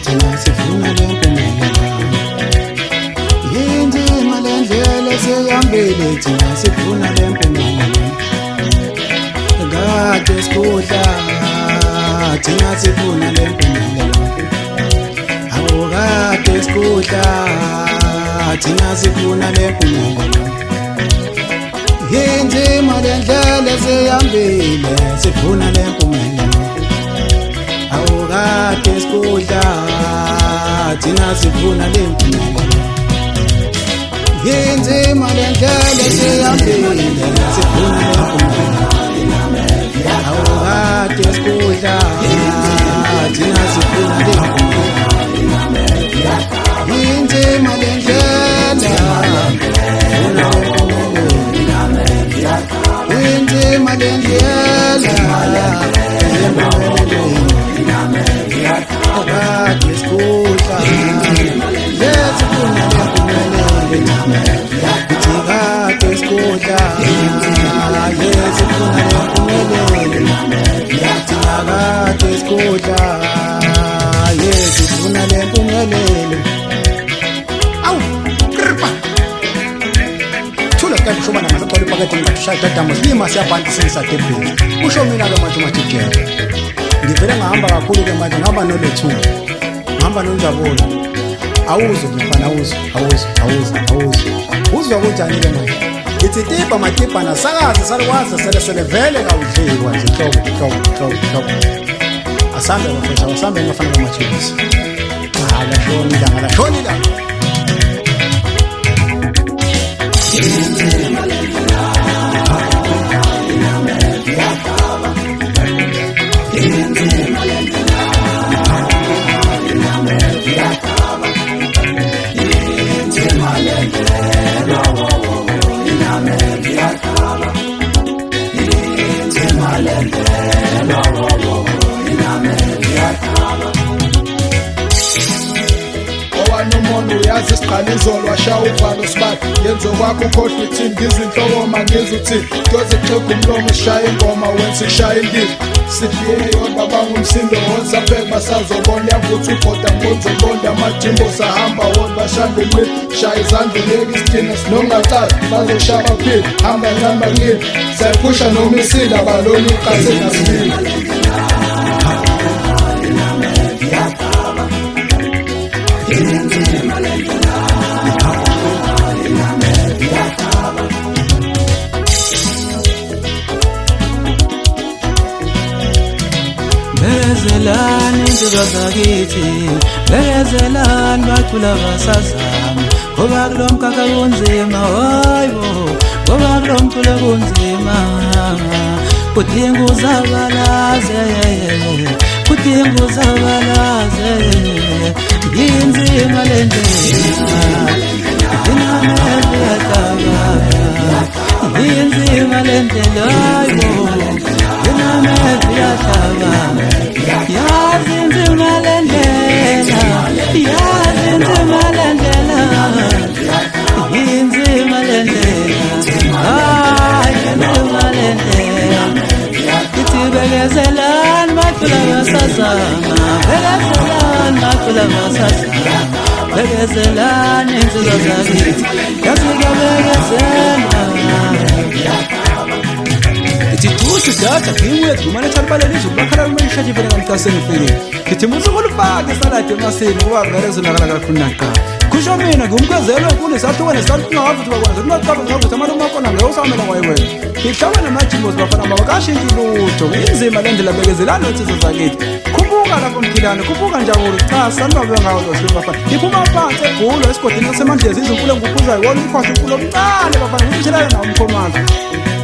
thina sifuna lempumelelo. Inzima lendlela seyambile thina sifuna lempumelelo. Kade sikudla thina sifuna lempumelelo. Awukade sikudla thina sifuna lempumelelo. Inzima lendlela seyambile sifuna lempumelelo. Awukade sikudla thina sifuna lempumelelo. Inzima lendlela seyambile sifuna lempumelelo. Awukade sikudla thina sifuna lempumelelo. Inzima lendlela sifuna lempumelelo. Inzima lendlela awukade sikudla sifuna lempumelelo. Kade sikudla sifuna lempumelelo. Kade sikudla sifuna lempumelelo. Awu kripa thula kanti shoma namaxoxolo ipakethe ngikushaya dadamo silima siyabhanti sisadebheni usho mina ke manje umathijela ngivele ngahamba kakhulu ke manje ngihamba nolethuka ngihamba nonjabulo awuzwe mfana uzwa kunjani ke manje ithi tipa matipa nasakazi salikwazi sele vele kawudliwa nje hlobo asambe bafethu asambe ngafana ngamathulusi la shoni la Yazi isiqala izolo washaya uvalo sibathi yenzo kwakho ukhohlwa ithini ngizinhlobo mangizuthini koze xhegu umlomo ushaya ingoma wenza ishaya indini sidliye yodwa bangumsindo wonza phek basazobona yavuthi ubhoda ngozobonda amajimbo sahamba wona bashanda imini shaya izandla leki isithina sinongaqala bazoshaba phila hamba ngihamba ngini sayiphusha noma isila baloni iqase nasibili Bezelani insizwa zakithi bezelani bacula basazama ngoba kulomkhakha kunzima hayibo ngoba kulomculo kunzima kudinga uzabalaze inzima lendlela inzima lendlela hayibo bekezelani insizwa zakithi yafika ithi thusi data ngiwe dumane thalibale izulu bakhala kumayishaje vele ngamthaseni fike ngithi musuku olufake salade emasini ngoba vele zonakala kakhulu naqa kusho mina ngumkezelo enkulu sahlukene sahlunga wavuthi bakwazi kunaqaba ngavuthi amaluma akona ngeyosamela kwayiwena ngihlaba namajimbo zibafana babakashintsha lutho inzima lendlela bekezelani insizwa zakithi khumbuka lapho mkhilana khumbuka njabulo cha sanbabe ngawo lo bafana iphuma phansi ebhulo esigodini sasemandlezi izinkulu engukhuzayo wona umkhwathi inkulu omncane bafana ngitshela nawo umkhomazi